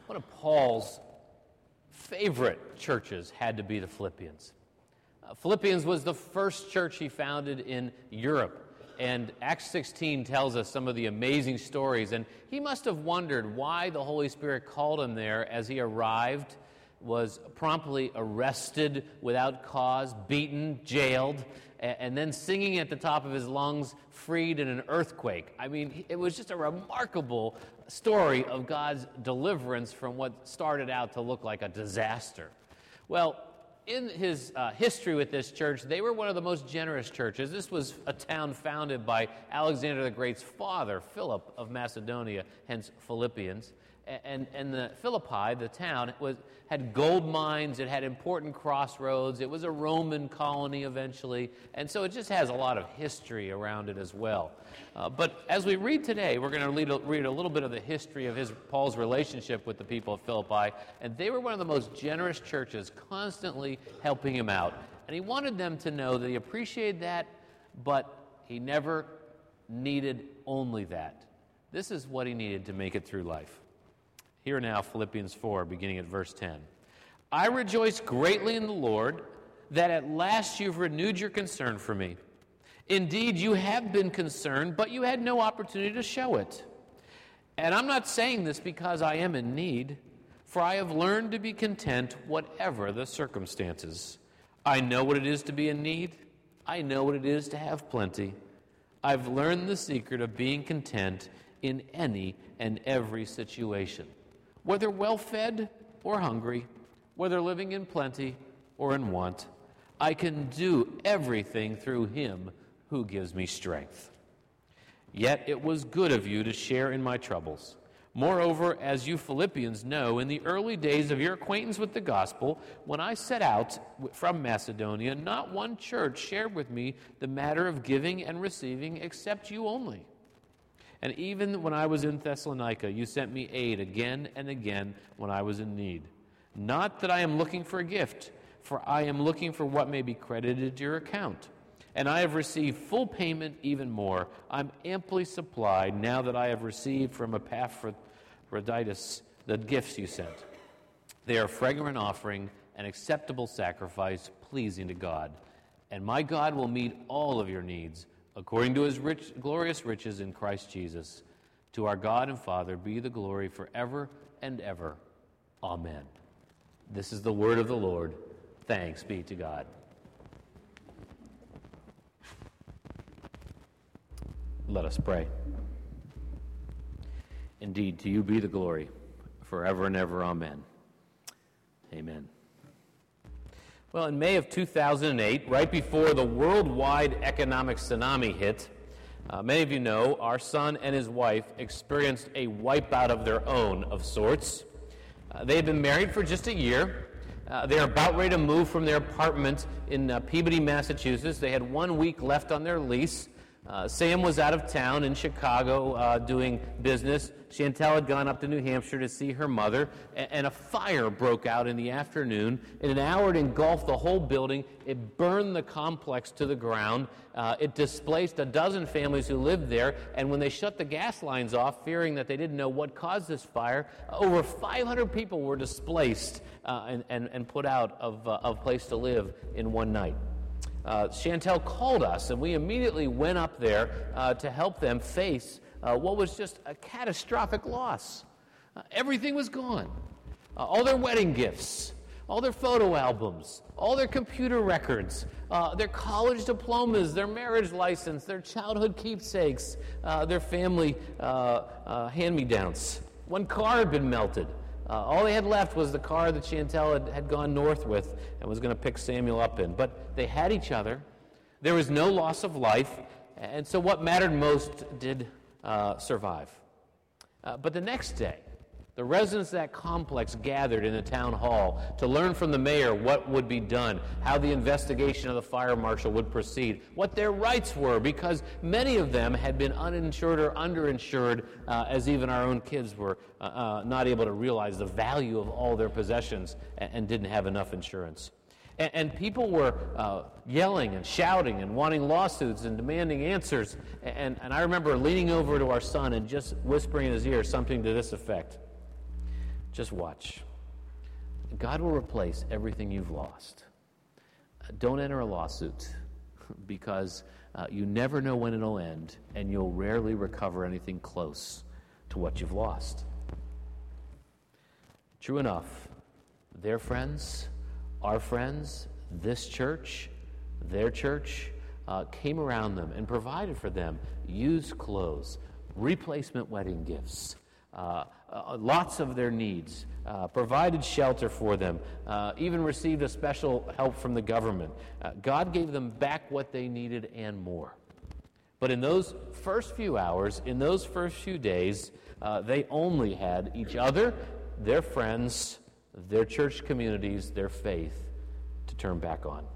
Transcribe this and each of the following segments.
One of Paul's favorite churches had to be the Philippians. Philippians was the first church he founded in Europe. And Acts 16 tells us some of the amazing stories. And he must have wondered why the Holy Spirit called him there as he arrived, was promptly arrested without cause, beaten, jailed, and then singing at the top of his lungs, freed in an earthquake. I mean, it was just a remarkable story of God's deliverance from what started out to look like a disaster. Well, in his history with this church, they were one of the most generous churches. This was a town founded by Alexander the Great's father, Philip of Macedonia, hence Philippians. And the Philippi, the town, had gold mines, it had important crossroads, it was a Roman colony eventually, and so it just has a lot of history around it as well. But as we read today, we're going to read a little bit of the history of Paul's relationship with the people of Philippi, and they were one of the most generous churches, constantly helping him out. And he wanted them to know that he appreciated that, but he never needed only that. This is what he needed to make it through life. Here now, Philippians 4, beginning at verse 10. I rejoice greatly in the Lord that at last you've renewed your concern for me. Indeed, you have been concerned, but you had no opportunity to show it. And I'm not saying this because I am in need, for I have learned to be content whatever the circumstances. I know what it is to be in need. I know what it is to have plenty. I've learned the secret of being content in any and every situation. Whether well-fed or hungry, whether living in plenty or in want, I can do everything through him who gives me strength. Yet it was good of you to share in my troubles. Moreover, as you Philippians know, in the early days of your acquaintance with the gospel, when I set out from Macedonia, not one church shared with me the matter of giving and receiving except you only. And even when I was in Thessalonica, you sent me aid again and again when I was in need. Not that I am looking for a gift, for I am looking for what may be credited to your account. And I have received full payment, even more. I'm amply supplied now that I have received from Epaphroditus the gifts you sent. They are a fragrant offering, an acceptable sacrifice, pleasing to God. And my God will meet all of your needs, according to his glorious riches in Christ Jesus. To our God and Father be the glory forever and ever. Amen. This is the word of the Lord. Thanks be to God. Let us pray. Indeed, to you be the glory forever and ever. Amen. Amen. Well, in May of 2008, right before the worldwide economic tsunami hit, many of you know our son and his wife experienced a wipeout of their own of sorts. They had been married for just a year. They are about ready to move from their apartment in Peabody, Massachusetts. They had 1 week left on their lease. Sam was out of town in Chicago doing business. Chantel had gone up to New Hampshire to see her mother, and a fire broke out in the afternoon. In an hour, it engulfed the whole building. It burned the complex to the ground. It displaced a dozen families who lived there, and when they shut the gas lines off, fearing that they didn't know what caused this fire, over 500 people were displaced and put out of place to live in one night. Chantel called us, and we immediately went up there to help them face what was just a catastrophic loss. Everything was gone. All their wedding gifts, all their photo albums, all their computer records, their college diplomas, their marriage license, their childhood keepsakes, their family hand-me-downs. One car had been melted. All they had left was the car that Chantel had gone north with and was going to pick Samuel up in. But they had each other. There was no loss of life. And so what mattered most did survive. But the next day, the residents of that complex gathered in the town hall to learn from the mayor what would be done, how the investigation of the fire marshal would proceed, what their rights were, because many of them had been uninsured or underinsured, as even our own kids were not able to realize the value of all their possessions and didn't have enough insurance. And people were yelling and shouting and wanting lawsuits and demanding answers. And I remember leaning over to our son and just whispering in his ear something to this effect. Just watch. God will replace everything you've lost. Don't enter a lawsuit because you never know when it'll end, and you'll rarely recover anything close to what you've lost. True enough, their friends, our friends, this church, their church, came around them and provided for them used clothes, replacement wedding gifts, lots of their needs, provided shelter for them, even received a special help from the government. God gave them back what they needed and more. But in those first few hours, in those first few days, they only had each other, their friends, their church communities, their faith to turn back on.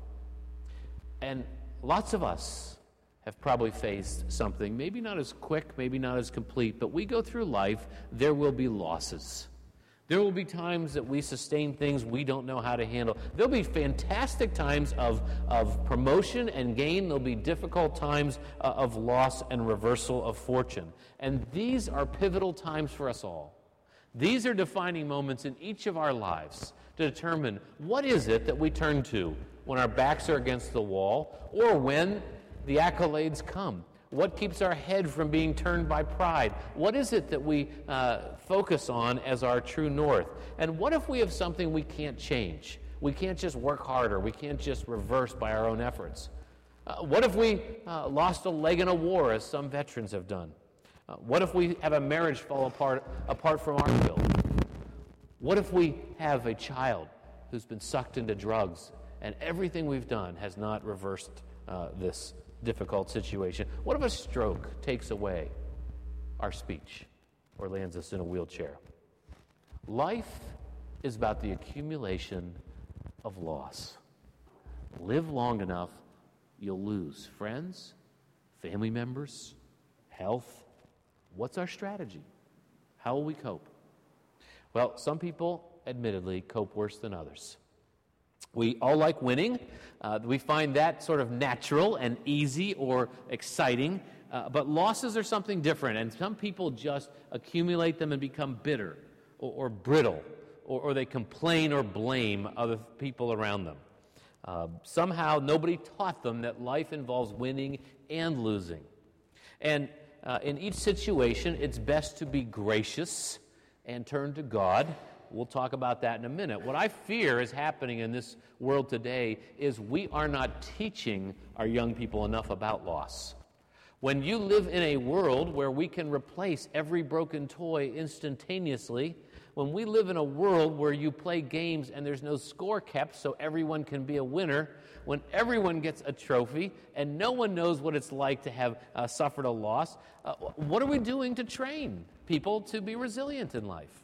And lots of us have probably faced something, maybe not as quick, maybe not as complete, but we go through life, there will be losses. There will be times that we sustain things we don't know how to handle. There'll be fantastic times of promotion and gain. There'll be difficult times of loss and reversal of fortune. And these are pivotal times for us all. These are defining moments in each of our lives to determine what is it that we turn to when our backs are against the wall or when the accolades come. What keeps our head from being turned by pride? What is it that we focus on as our true north? And what if we have something we can't change? We can't just work harder. We can't just reverse by our own efforts. What if we lost a leg in a war, as some veterans have done? What if we have a marriage fall apart from our will? What if we have a child who's been sucked into drugs and everything we've done has not reversed this difficult situation? What if a stroke takes away our speech or lands us in a wheelchair? Life is about the accumulation of loss. Live long enough, you'll lose friends, family members, health. What's our strategy? How will we cope? Well, some people, admittedly, cope worse than others. We all like winning. We find that sort of natural and easy or exciting. But losses are something different, and some people just accumulate them and become bitter or brittle, or they complain or blame other people around them. Somehow nobody taught them that life involves winning and losing. And in each situation, it's best to be gracious and turn to God. We'll talk about that in a minute. What I fear is happening in this world today is we are not teaching our young people enough about loss. When you live in a world where we can replace every broken toy instantaneously, when we live in a world where you play games and there's no score kept so everyone can be a winner, when everyone gets a trophy and no one knows what it's like to have suffered a loss, what are we doing to train people to be resilient in life?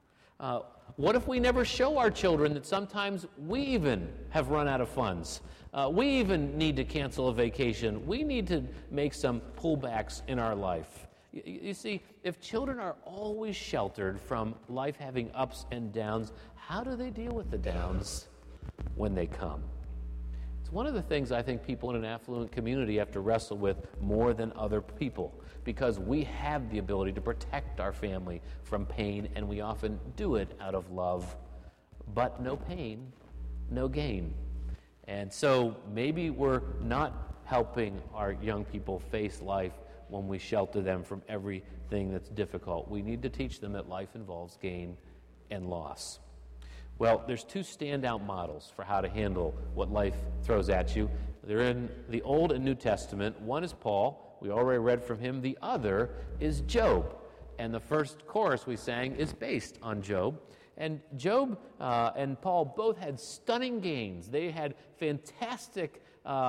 What if we never show our children that sometimes we even have run out of funds? We even need to cancel a vacation. We need to make some pullbacks in our life. You see, if children are always sheltered from life having ups and downs, how do they deal with the downs when they come? It's one of the things I think people in an affluent community have to wrestle with more than other people, because we have the ability to protect our family from pain, and we often do it out of love. But no pain, no gain. And so maybe we're not helping our young people face life when we shelter them from everything that's difficult. We need to teach them that life involves gain and loss. Well, there's two standout models for how to handle what life throws at you. They're in the Old and New Testament. One is Paul. We already read from him. The other is Job. And the first chorus we sang is based on Job. And Job and Paul both had stunning gains. They had fantastic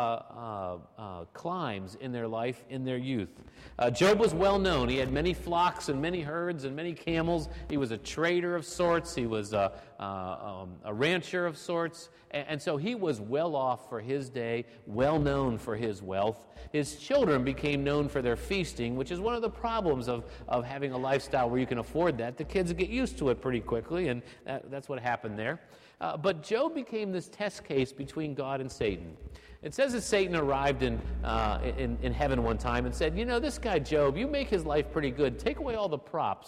climbs in their life in their youth. Job was well known. He had many flocks and many herds and many camels. He was a trader of sorts. He was a rancher of sorts. And so he was well off for his day, well known for his wealth. His children became known for their feasting, which is one of the problems of having a lifestyle where you can afford that. The kids get used to it pretty quickly, and that's what happened there. But Job became this test case between God and Satan. It says that Satan arrived in heaven one time and said, you know, this guy Job, you make his life pretty good. Take away all the props.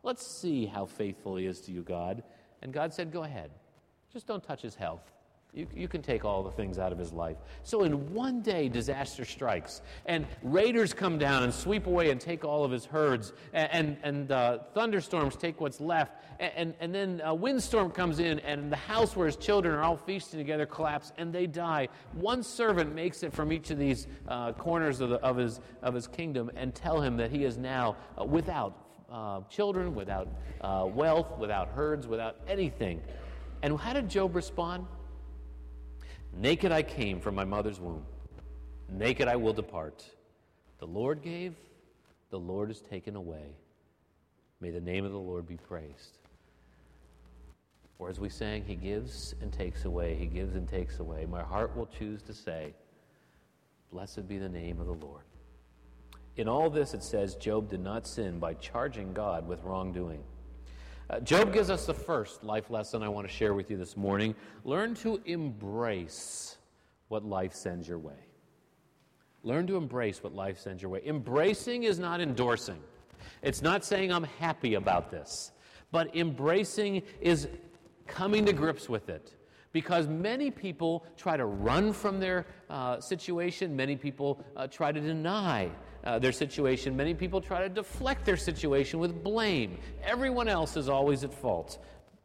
Let's see how faithful he is to you, God. And God said, go ahead. Just don't touch his health. You can take all the things out of his life. So in one day, disaster strikes, and raiders come down and sweep away and take all of his herds, and thunderstorms take what's left, and then a windstorm comes in, and the house where his children are all feasting together collapse, and they die. One servant makes it from each of these corners of his kingdom and tell him that he is now without children, without wealth, without herds, without anything. And how did Job respond? Naked I came from my mother's womb. Naked I will depart. The Lord gave, the Lord has taken away. May the name of the Lord be praised. Or as we sang, he gives and takes away. He gives and takes away. My heart will choose to say, blessed be the name of the Lord. In all this, it says, Job did not sin by charging God with wrongdoing. Job gives us the first life lesson I want to share with you this morning. Learn to embrace what life sends your way. Learn to embrace what life sends your way. Embracing is not endorsing. It's not saying I'm happy about this. But embracing is coming to grips with it. Because many people try to run from their situation. Many people try to deny their situation. Many people try to deflect their situation with blame. Everyone else is always at fault.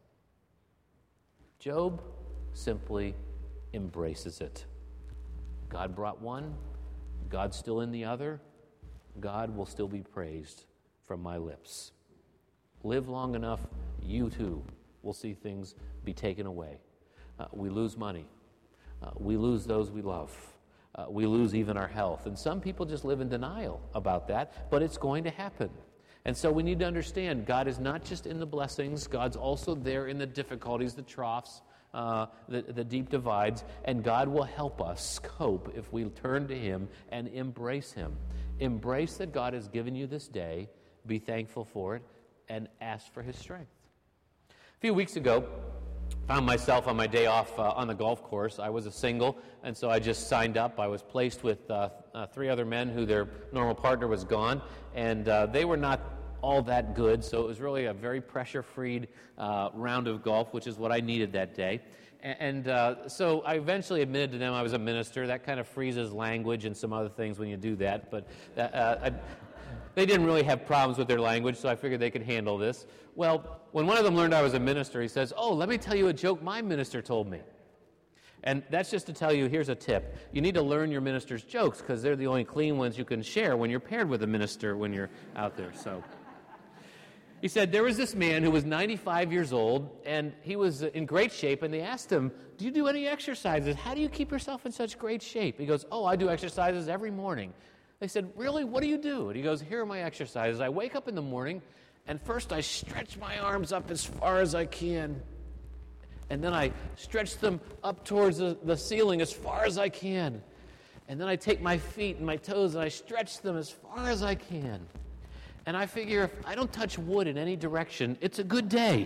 Job simply embraces it. God brought one. God's still in the other. God will still be praised from my lips. Live long enough, you too will see things be taken away. We lose money. We lose those we love. We lose even our health. And some people just live in denial about that, but it's going to happen. And so we need to understand God is not just in the blessings. God's also there in the difficulties, the troughs, the deep divides. And God will help us cope if we turn to him and embrace him. Embrace that God has given you this day. Be thankful for it and ask for his strength. A few weeks ago, found myself on my day off on the golf course. I was a single, and so I just signed up. I was placed with 3 other men who their normal partner was gone, and they were not all that good, so it was really a very pressure-freed round of golf, which is what I needed that day. And so I eventually admitted to them I was a minister. That kind of freezes language and some other things when you do that, but they didn't really have problems with their language, so I figured they could handle this. Well, when one of them learned I was a minister, he says, oh, let me tell you a joke my minister told me. And that's just to tell you, here's a tip. You need to learn your minister's jokes because they're the only clean ones you can share when you're paired with a minister when you're out there. So he said, there was this man who was 95 years old, and he was in great shape, and they asked him, do you do any exercises? How do you keep yourself in such great shape? He goes, oh, I do exercises every morning. They said, really? What do you do? And he goes, here are my exercises. I wake up in the morning, and first I stretch my arms up as far as I can. And then I stretch them up towards the ceiling as far as I can. And then I take my feet and my toes and I stretch them as far as I can. And I figure if I don't touch wood in any direction, it's a good day.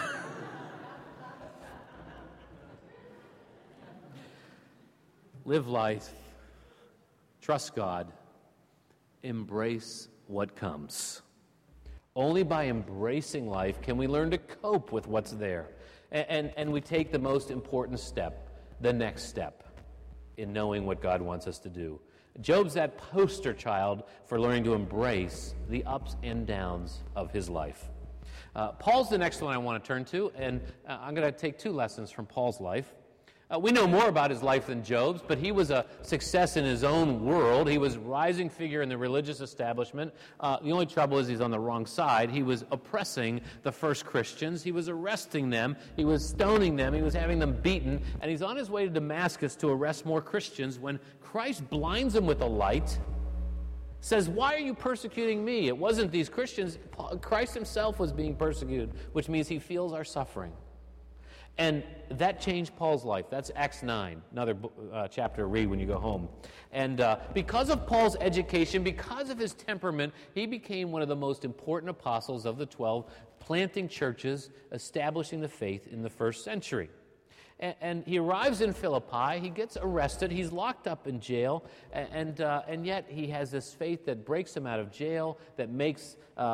Live life. Trust God. Embrace what comes. Only by embracing life can we learn to cope with what's there. And we take the most important step, the next step, in knowing what God wants us to do. Job's that poster child for learning to embrace the ups and downs of his life. Paul's the next one I want to turn to, and I'm going to take 2 lessons from Paul's life. We know more about his life than Job's, but he was a success in his own world. He was a rising figure in the religious establishment. The only trouble is he's on the wrong side. He was oppressing the first Christians. He was arresting them. He was stoning them. He was having them beaten. And he's on his way to Damascus to arrest more Christians when Christ blinds him with a light, says, why are you persecuting me? It wasn't these Christians. Christ himself was being persecuted, which means he feels our suffering. And that changed Paul's life. That's Acts 9, another chapter to read when you go home. And because of Paul's education, because of his temperament, he became one of the most important apostles of the 12, planting churches, establishing the faith in the first century. And he arrives in Philippi. He gets arrested. He's locked up in jail. And yet he has this faith that breaks him out of jail, that makes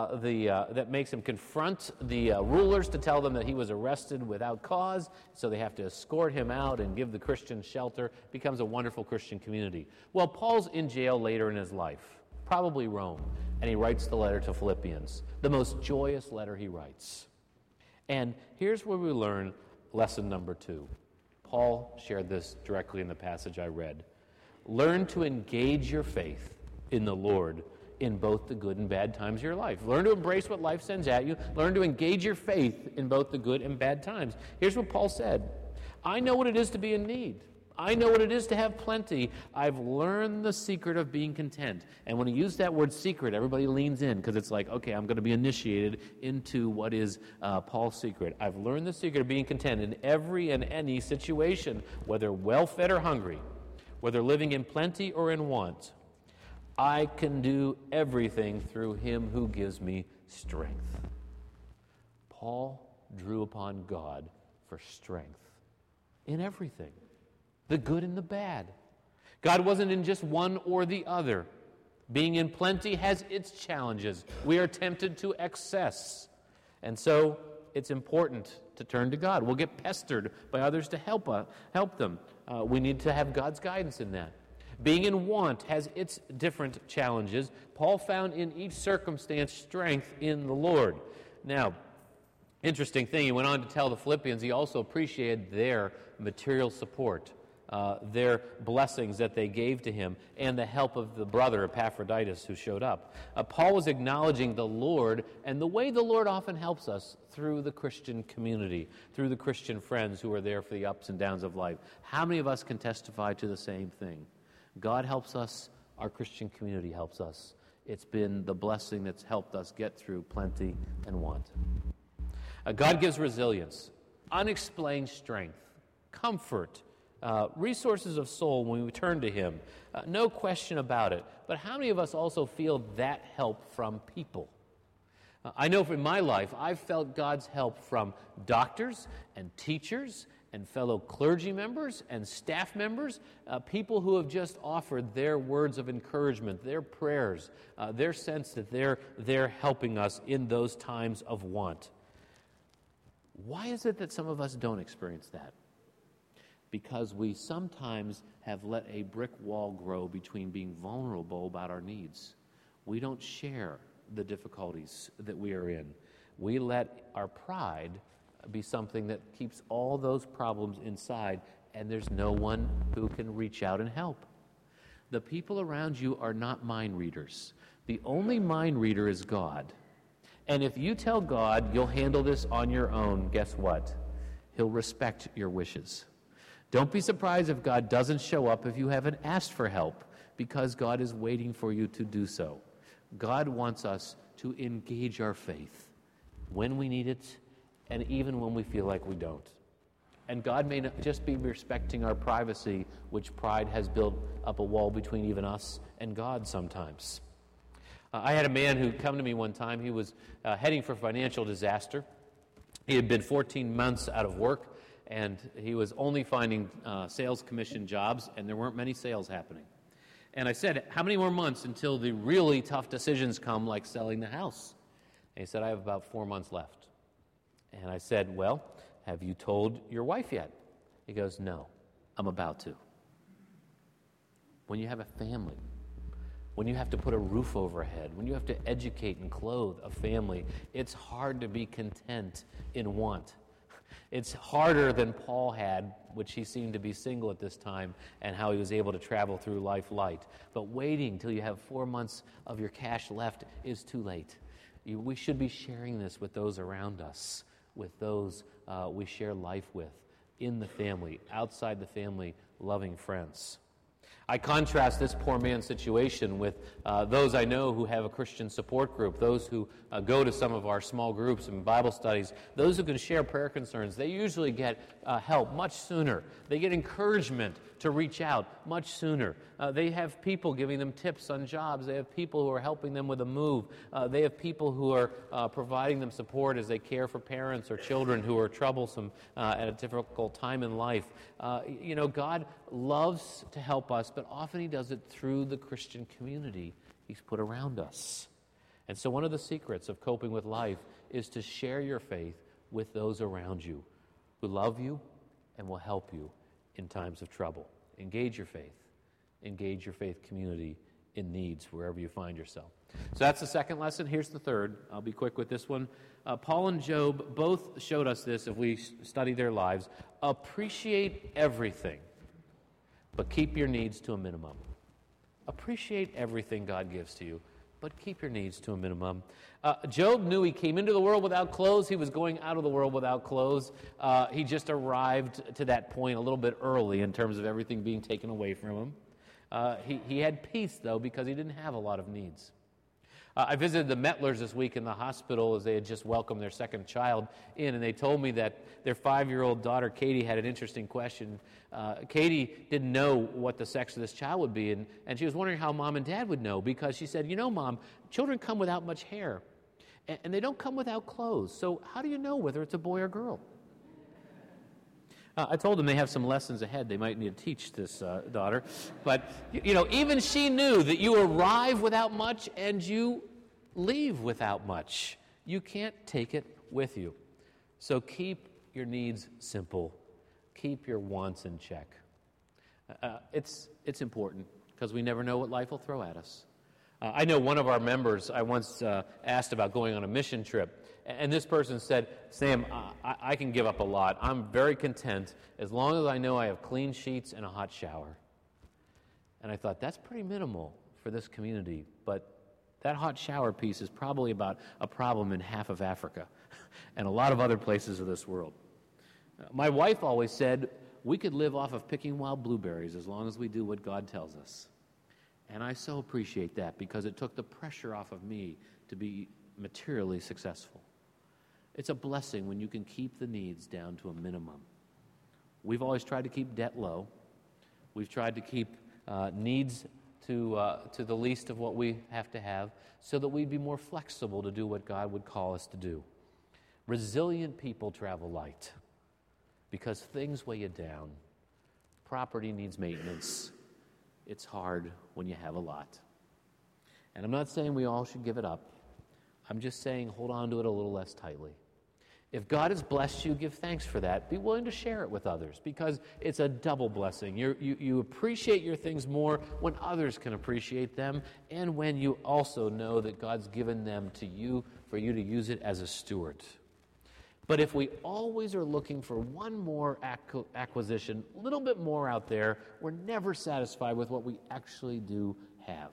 him confront the rulers to tell them that he was arrested without cause. So they have to escort him out and give the Christians shelter. Becomes a wonderful Christian community. Well, Paul's in jail later in his life, probably Rome, and he writes the letter to Philippians, the most joyous letter he writes. And here's where we learn lesson number 2. Paul shared this directly in the passage I read. Learn to engage your faith in the Lord in both the good and bad times of your life. Learn to embrace what life sends at you. Learn to engage your faith in both the good and bad times. Here's what Paul said. I know what it is to be in need. I know what it is to have plenty. I've learned the secret of being content. And when he used that word secret, everybody leans in because it's like, okay, I'm going to be initiated into what is Paul's secret. I've learned the secret of being content in every and any situation, whether well-fed or hungry, whether living in plenty or in want. I can do everything through him who gives me strength. Paul drew upon God for strength in everything. The good and the bad. God wasn't in just one or the other. Being in plenty has its challenges. We are tempted to excess. And so it's important to turn to God. We'll get pestered by others to help them. We need to have God's guidance in that. Being in want has its different challenges. Paul found in each circumstance strength in the Lord. Now, interesting thing, he went on to tell the Philippians he also appreciated their material support. Their blessings that they gave to him, and the help of the brother Epaphroditus who showed up. Paul was acknowledging the Lord and the way the Lord often helps us through the Christian community, through the Christian friends who are there for the ups and downs of life. How many of us can testify to the same thing? God helps us, our Christian community helps us. It's been the blessing that's helped us get through plenty and want. God gives resilience, unexplained strength, comfort, resources of soul when we turn to him. No question about it. But how many of us also feel that help from people? I know in my life, I've felt God's help from doctors and teachers and fellow clergy members and staff members, people who have just offered their words of encouragement, their prayers, their sense that they're helping us in those times of want. Why is it that some of us don't experience that? Because we sometimes have let a brick wall grow between being vulnerable about our needs. We don't share the difficulties that we are in. We let our pride be something that keeps all those problems inside, and there's no one who can reach out and help. The people around you are not mind readers. The only mind reader is God. And if you tell God you'll handle this on your own, guess what? He'll respect your wishes. Don't be surprised if God doesn't show up if you haven't asked for help, because God is waiting for you to do so. God wants us to engage our faith when we need it and even when we feel like we don't. And God may not just be respecting our privacy, which pride has built up a wall between even us and God sometimes. I had a man who come to me one time. He was heading for financial disaster. He had been 14 months out of work, and he was only finding sales commission jobs, and there weren't many sales happening. And I said, how many more months until the really tough decisions come, like selling the house? And he said, I have about 4 months left. And I said, well, have you told your wife yet? He goes, no, I'm about to. When you have a family, when you have to put a roof overhead, when you have to educate and clothe a family, it's hard to be content in want. It's harder than Paul had, which he seemed to be single at this time, and how he was able to travel through life light. But waiting till you have 4 months of your cash left is too late. We should be sharing this with those around us, with those we share life with, in the family, outside the family, loving friends. I contrast this poor man's situation with those I know who have a Christian support group, those who go to some of our small groups and Bible studies, those who can share prayer concerns. They usually get help much sooner. They get encouragement to reach out much sooner. They have people giving them tips on jobs. They have people who are helping them with a move. They have people who are providing them support as they care for parents or children who are troublesome at a difficult time in life. God loves to help us, but often He does it through the Christian community He's put around us. And so one of the secrets of coping with life is to share your faith with those around you who love you and will help you in times of trouble. Engage your faith. Engage your faith community in needs wherever you find yourself. So that's the second lesson. Here's the third. I'll be quick with this one. Paul and Job both showed us this if we study their lives. Appreciate everything, but keep your needs to a minimum. Appreciate everything God gives to you, but keep your needs to a minimum. Job knew he came into the world without clothes. He was going out of the world without clothes. He just arrived to that point a little bit early in terms of everything being taken away from him. He had peace, though, because he didn't have a lot of needs. I visited the Metlers this week in the hospital as they had just welcomed their second child in, and they told me that their 5-year-old daughter, Katie, had an interesting question. Katie didn't know what the sex of this child would be, and she was wondering how Mom and Dad would know, because she said, Mom, children come without much hair, and they don't come without clothes, so how do you know whether it's a boy or girl? I told them they have some lessons ahead they might need to teach this daughter. But, even she knew that you arrive without much and you leave without much. You can't take it with you. So keep your needs simple. Keep your wants in check. It's important because we never know what life will throw at us. I know one of our members, I once asked about going on a mission trip. And this person said, Sam, I can give up a lot. I'm very content as long as I know I have clean sheets and a hot shower. And I thought, that's pretty minimal for this community. But that hot shower piece is probably about a problem in half of Africa and a lot of other places of this world. My wife always said, we could live off of picking wild blueberries as long as we do what God tells us. And I so appreciate that because it took the pressure off of me to be materially successful. It's a blessing when you can keep the needs down to a minimum. We've always tried to keep debt low. We've tried to keep needs to the least of what we have to have so that we'd be more flexible to do what God would call us to do. Resilient people travel light because things weigh you down. Property needs maintenance. It's hard when you have a lot. And I'm not saying we all should give it up. I'm just saying hold on to it a little less tightly. If God has blessed you, give thanks for that. Be willing to share it with others because it's a double blessing. You appreciate your things more when others can appreciate them and when you also know that God's given them to you for you to use it as a steward. But if we always are looking for one more acquisition, a little bit more out there, we're never satisfied with what we actually do have.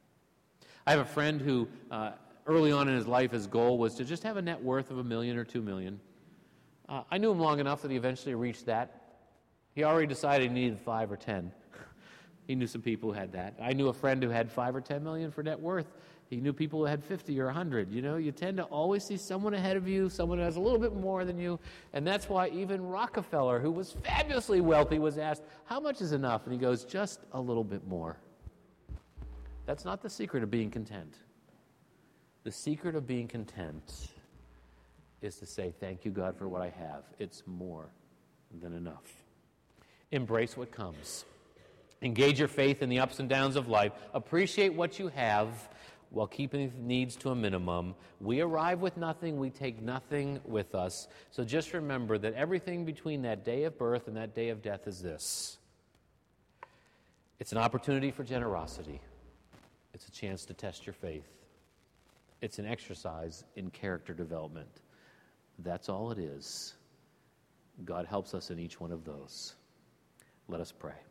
I have a friend who early on in his life, his goal was to just have a net worth of $1 million or $2 million. I knew him long enough that he eventually reached that. He already decided he needed 5 or 10. He knew some people who had that. I knew a friend who had 5 or 10 million for net worth. He knew people who had 50 or 100. You tend to always see someone ahead of you, someone who has a little bit more than you, and that's why even Rockefeller, who was fabulously wealthy, was asked, how much is enough? And he goes, just a little bit more. That's not the secret of being content. The secret of being content is to say, thank you, God, for what I have. It's more than enough. Embrace what comes. Engage your faith in the ups and downs of life. Appreciate what you have while keeping needs to a minimum. We arrive with nothing. We take nothing with us. So just remember that everything between that day of birth and that day of death is this. It's an opportunity for generosity. It's a chance to test your faith. It's an exercise in character development. That's all it is. God helps us in each one of those. Let us pray.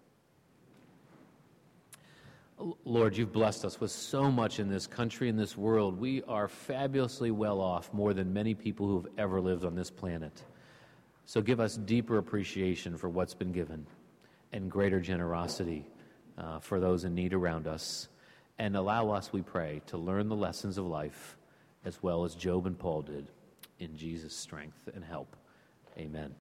Lord, you've blessed us with so much in this country, in this world. We are fabulously well off, more than many people who have ever lived on this planet. So give us deeper appreciation for what's been given and greater generosity for those in need around us. And allow us, we pray, to learn the lessons of life as well as Job and Paul did in Jesus' strength and help. Amen.